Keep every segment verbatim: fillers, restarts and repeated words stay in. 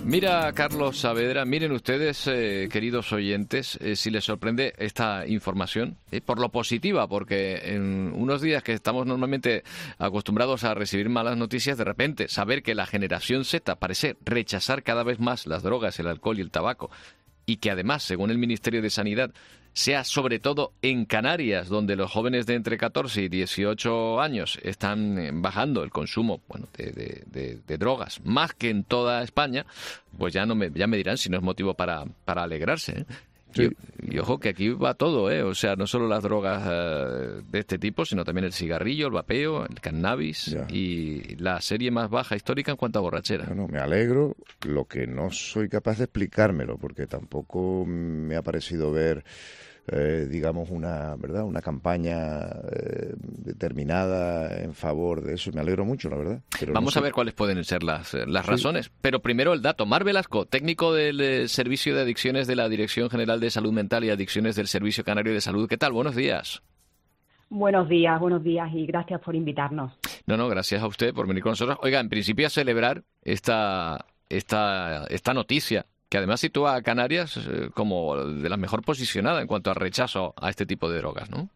Mira, Carlos Saavedra, miren ustedes, eh, queridos oyentes, eh, si les sorprende esta información, eh, por lo positiva, porque en unos días que estamos normalmente acostumbrados a recibir malas noticias, de repente saber que la generación Z parece rechazar cada vez más las drogas, el alcohol y el tabaco, y que además, según el Ministerio de Sanidad, sea sobre todo en Canarias, donde los jóvenes de entre catorce y dieciocho años están bajando el consumo, bueno, de, de, de, de drogas, más que en toda España, pues ya no me, ya me dirán si no es motivo para, para alegrarse, ¿eh? Sí. Y, y ojo que aquí va todo, ¿eh? O sea, no solo las drogas eh, de este tipo, sino también el cigarrillo, el vapeo, el cannabis ya. Y la serie más baja histórica en cuanto a borrachera. Bueno, me alegro, lo que no soy capaz de explicármelo, porque tampoco me ha parecido ver... Eh, digamos una verdad una campaña eh, determinada en favor de eso. Me alegro mucho, la verdad. Pero Vamos no sé. a ver cuáles pueden ser las, las sí. razones. Pero primero el dato. Mar Velasco, técnico del eh, Servicio de Adicciones de la Dirección General de Salud Mental y Adicciones del Servicio Canario de Salud. ¿Qué tal? Buenos días. Buenos días, buenos días y gracias por invitarnos. No, no, gracias a usted por venir con nosotros. Oiga, en principio a celebrar esta, esta, esta noticia, que además sitúa a Canarias eh, como de la mejor posicionada en cuanto al rechazo a este tipo de drogas, ¿no?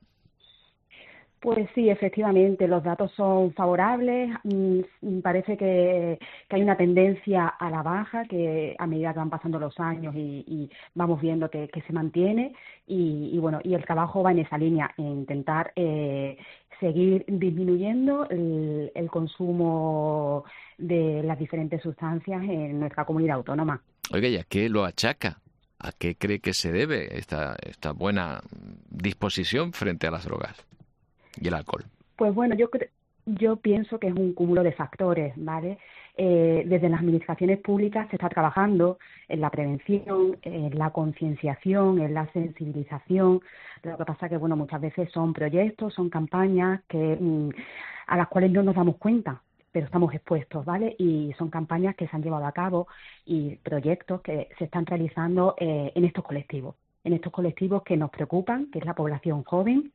Pues sí, efectivamente, los datos son favorables. Mm, parece que, que hay una tendencia a la baja, que a medida que van pasando los años y, y vamos viendo que, que se mantiene. Y, y bueno, y el trabajo va en esa línea, en intentar eh, seguir disminuyendo el, el consumo de las diferentes sustancias en nuestra comunidad autónoma. Oiga, ¿y a qué lo achaca? ¿A qué cree que se debe esta, esta buena disposición frente a las drogas y el alcohol? Pues bueno, yo cre- yo pienso que es un cúmulo de factores, ¿vale? Eh, desde las administraciones públicas se está trabajando en la prevención, en la concienciación, en la sensibilización. Lo que pasa que, bueno, muchas veces son proyectos, son campañas que mm, a las cuales no nos damos cuenta, pero estamos expuestos, ¿vale? Y son campañas que se han llevado a cabo y proyectos que se están realizando eh, en estos colectivos, en estos colectivos que nos preocupan, que es la población joven.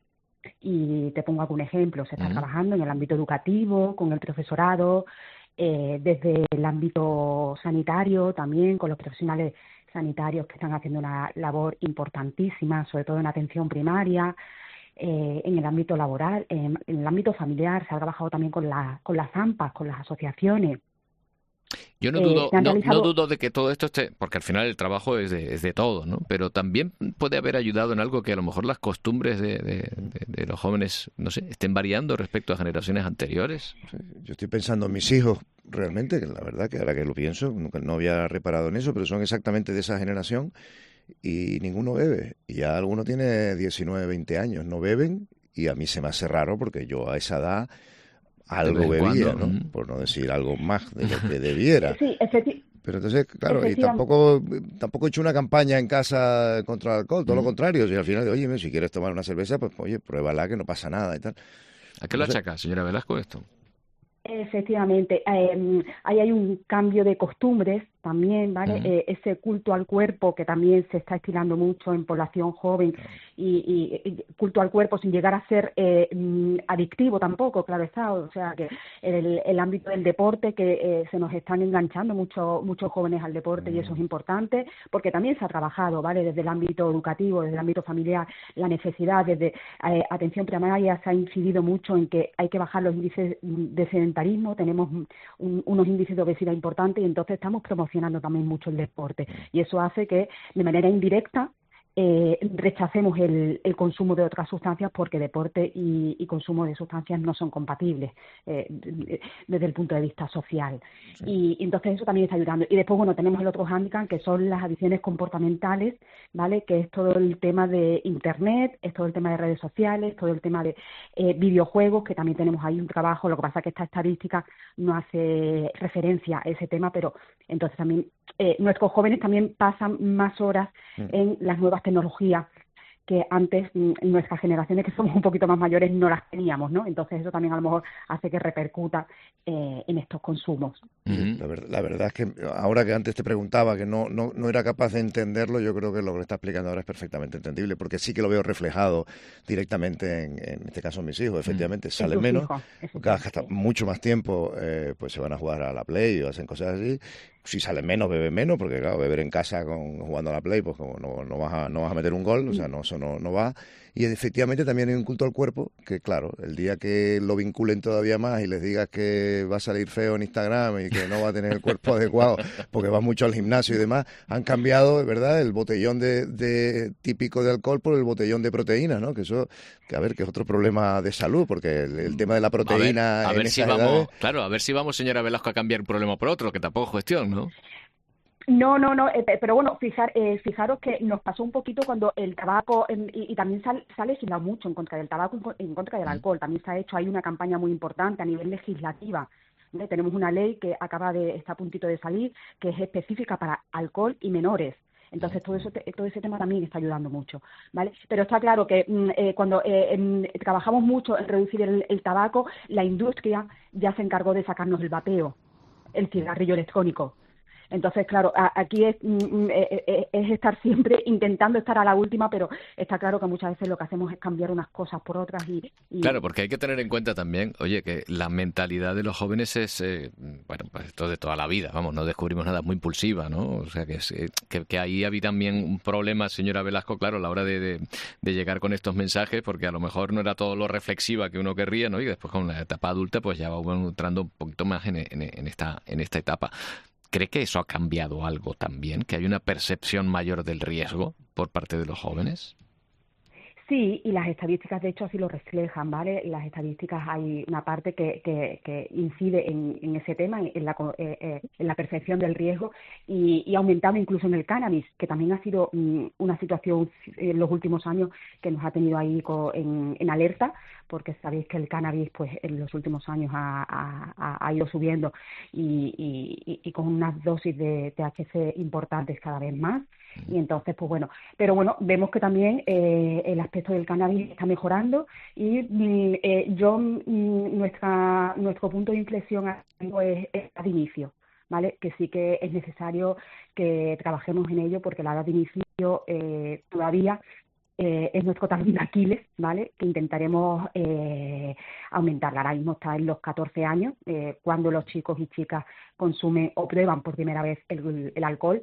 Y te pongo algún ejemplo, se está uh-huh. trabajando en el ámbito educativo, con el profesorado, eh, desde el ámbito sanitario también, con los profesionales sanitarios que están haciendo una labor importantísima, sobre todo en atención primaria. Eh, en el ámbito laboral, eh, en el ámbito familiar, se ha trabajado también con, la, con las AMPAs, con las asociaciones. Yo no dudo, eh, no, realizado... no dudo de que todo esto esté, porque al final el trabajo es de, es de todos, ¿no? Pero también puede haber ayudado en algo que a lo mejor las costumbres de, de, de, de los jóvenes, no sé, estén variando respecto a generaciones anteriores. Sí, yo estoy pensando en mis hijos, realmente, que la verdad que ahora que lo pienso, nunca no había reparado en eso, pero son exactamente de esa generación y ninguno bebe. Y ya alguno tiene diecinueve, veinte años, no beben y a mí se me hace raro porque yo a esa edad algo bebía, ¿no? Mm. Por no decir algo más de lo que debiera. Sí, efectivamente. Pero entonces, claro, y tampoco tampoco he hecho una campaña en casa contra el alcohol, todo mm. lo contrario. Si al final, oye, si quieres tomar una cerveza, pues oye, pruébala que no pasa nada y tal. ¿A qué lo achaca, señora Velasco, esto? Efectivamente, eh, ahí hay un cambio de costumbres también, ¿vale? Uh-huh. Eh, ese culto al cuerpo que también se está estilando mucho en población joven y, y, y culto al cuerpo sin llegar a ser eh, adictivo tampoco, claro está, o sea que el, el ámbito del deporte que eh, se nos están enganchando muchos muchos jóvenes al deporte uh-huh. y eso es importante porque también se ha trabajado, ¿vale? Desde el ámbito educativo, desde el ámbito familiar, la necesidad, desde eh, atención primaria se ha incidido mucho en que hay que bajar los índices de sedentarismo, tenemos un, unos índices de obesidad importantes y entonces estamos promocionando también mucho el deporte y eso hace que de manera indirecta eh, rechacemos el, el consumo de otras sustancias porque deporte y, y consumo de sustancias no son compatibles eh, desde el punto de vista social. Sí. Y, y entonces eso también está ayudando. Y después, bueno, tenemos el otro hándicap que son las adicciones comportamentales, ¿vale? Que es todo el tema de Internet, es todo el tema de redes sociales, todo el tema de eh, videojuegos, que también tenemos ahí un trabajo. Lo que pasa es que esta estadística no hace referencia a ese tema, pero entonces también eh, nuestros jóvenes también pasan más horas sí. en las nuevas tecnologías que antes nuestras generaciones que somos un poquito más mayores no las teníamos, ¿no? Entonces eso también a lo mejor hace que repercuta eh, en estos consumos. Uh-huh. La, ver, la verdad es que ahora que antes te preguntaba que no, no, no era capaz de entenderlo, yo creo que lo que está explicando ahora es perfectamente entendible, porque sí que lo veo reflejado directamente en, en este caso en mis hijos. Efectivamente, uh-huh. salen menos, hijos, porque hasta mucho más tiempo eh, pues se van a jugar a la Play o hacen cosas así. si salen menos, beben menos, porque claro, beber en casa con, jugando a la Play, pues como no, no, vas a, no vas a meter un gol, o sea, no, eso no, no va. Y efectivamente también hay un culto al cuerpo, que claro, el día que lo vinculen todavía más y les digas que va a salir feo en Instagram y que no va a tener el cuerpo adecuado porque va mucho al gimnasio y demás, han cambiado, ¿verdad?, el botellón de, de típico de alcohol por el botellón de proteínas, ¿no? Que eso, que a ver, que es otro problema de salud, porque el, el tema de la proteína... A ver, a ver en si esas vamos, edades... claro, a ver si vamos, señora Velasco, a cambiar un problema por otro, que tampoco es cuestión, ¿no? No, no, no, eh, pero bueno, fijar, eh, fijaros que nos pasó un poquito cuando el tabaco, en, y, y también sal, se ha legislado mucho en contra del tabaco, en contra del alcohol, también se ha hecho ahí una campaña muy importante a nivel legislativa, ¿vale? Tenemos una ley que acaba de, está a puntito de salir, que es específica para alcohol y menores. Entonces todo eso, todo ese tema también está ayudando mucho, ¿vale? Pero está claro que eh, cuando eh, en, trabajamos mucho en reducir el, el tabaco, la industria ya se encargó de sacarnos el vapeo, el cigarrillo electrónico. Entonces, claro, a, aquí es, mm, es, es estar siempre intentando estar a la última, pero está claro que muchas veces lo que hacemos es cambiar unas cosas por otras. y, y... Claro, porque hay que tener en cuenta también, oye, que la mentalidad de los jóvenes es, eh, bueno, pues esto de toda la vida, vamos, no descubrimos nada, muy impulsiva, ¿no? O sea, que, es, eh, que, que ahí había también un problema, señora Velasco, claro, a la hora de, de, de llegar con estos mensajes, porque a lo mejor no era todo lo reflexiva que uno querría, ¿no? Y después con la etapa adulta, pues ya va uno entrando un poquito más en, en, en, esta, en esta etapa. ¿Cree que eso ha cambiado algo también? ¿Que hay una percepción mayor del riesgo por parte de los jóvenes? Sí, y las estadísticas de hecho así lo reflejan, ¿vale? Las estadísticas hay una parte que, que, que incide en, en ese tema, en la, eh, eh, en la percepción del riesgo y, y ha aumentado incluso en el cannabis, que también ha sido mm, una situación en los últimos años que nos ha tenido ahí co, en, en alerta, porque sabéis que el cannabis pues en los últimos años ha, ha, ha ido subiendo y, y, y con unas dosis de T H C importantes cada vez más. Y entonces, pues bueno, pero bueno, vemos que también eh, el aspecto del cannabis está mejorando y mm, eh, yo, mm, nuestra nuestro punto de inflexión es, es la de inicio, ¿vale? Que sí que es necesario que trabajemos en ello porque la edad de inicio eh, todavía eh, es nuestro talón de Aquiles, ¿vale? Que intentaremos eh, aumentarla. Ahora mismo está en los catorce años, eh, cuando los chicos y chicas consumen o prueban por primera vez el, el alcohol.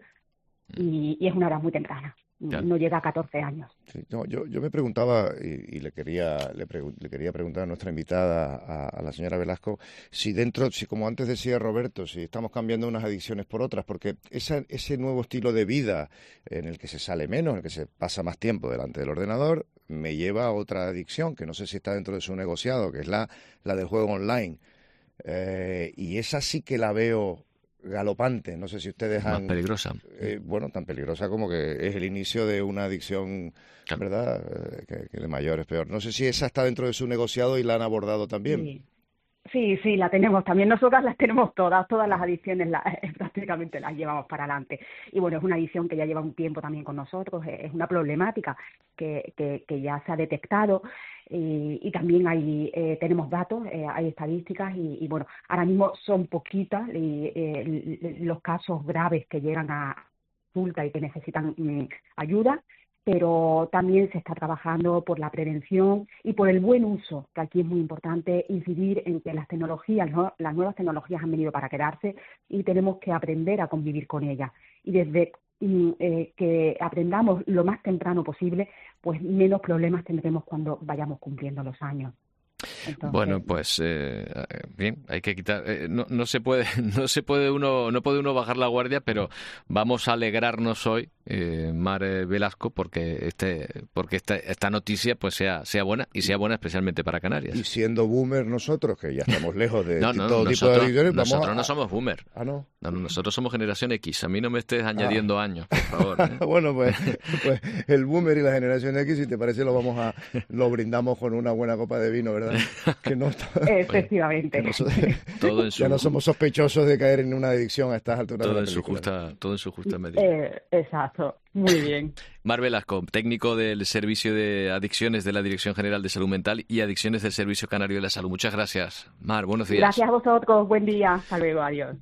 Y, y es una edad muy temprana, claro. No llega a catorce años. Sí, no, yo, yo me preguntaba, y, y le quería le, pregu le quería preguntar a nuestra invitada, a, a la señora Velasco, si dentro, si como antes decía Roberto, si estamos cambiando unas adicciones por otras, porque esa, ese nuevo estilo de vida en el que se sale menos, en el que se pasa más tiempo delante del ordenador, me lleva a otra adicción, que no sé si está dentro de su negociado, que es la, la del juego online. Eh, y esa sí que la veo galopante, no sé si ustedes han... Más peligrosa. Eh, bueno, tan peligrosa como que es el inicio de una adicción, claro. ¿Verdad? Eh, que, que de mayor es peor. No sé si esa está dentro de su negociado y la han abordado también. Sí. Sí, sí, la tenemos también. Nosotras las tenemos todas, todas las adicciones la, prácticamente las llevamos para adelante. Y bueno, es una adicción que ya lleva un tiempo también con nosotros, es una problemática que, que, que ya se ha detectado y, y también hay eh, tenemos datos, eh, hay estadísticas y, y bueno, ahora mismo son poquitas y, eh, los casos graves que llegan a consulta y que necesitan mm, ayuda. Pero también se está trabajando por la prevención y por el buen uso, que aquí es muy importante incidir en que las tecnologías, ¿no? Las nuevas tecnologías han venido para quedarse y tenemos que aprender a convivir con ellas. Y desde eh, que aprendamos lo más temprano posible, pues menos problemas tendremos cuando vayamos cumpliendo los años. Entonces, bueno, pues eh, bien, hay que quitar, eh, no, no se puede, no se puede uno, no puede uno bajar la guardia, pero vamos a alegrarnos hoy, eh, Mar Velasco, porque este, porque esta, esta noticia pues sea, sea buena y sea buena especialmente para Canarias. Y siendo boomer nosotros, que ya estamos lejos de no, no, todo nosotros, tipo de adicciones, vamos nosotros a... no somos boomer. Ah, no. No, no, nosotros somos generación X. A mí no me estés añadiendo ah. años, por favor. ¿eh? Bueno, pues, pues el boomer y la generación X, si te parece, lo vamos a, lo brindamos con una buena copa de vino, ¿verdad? Que no Efectivamente. Que no, todo en su, ya no somos sospechosos de caer en una adicción a estas alturas todo de la en su película. justa, todo en su justa medida. Eh, exacto. Muy bien. Mar Velasco, técnico del Servicio de Adicciones de la Dirección General de Salud Mental y Adicciones del Servicio Canario de la Salud. Muchas gracias. Mar, buenos días. Gracias a vosotros. Buen día. Hasta luego. Adiós.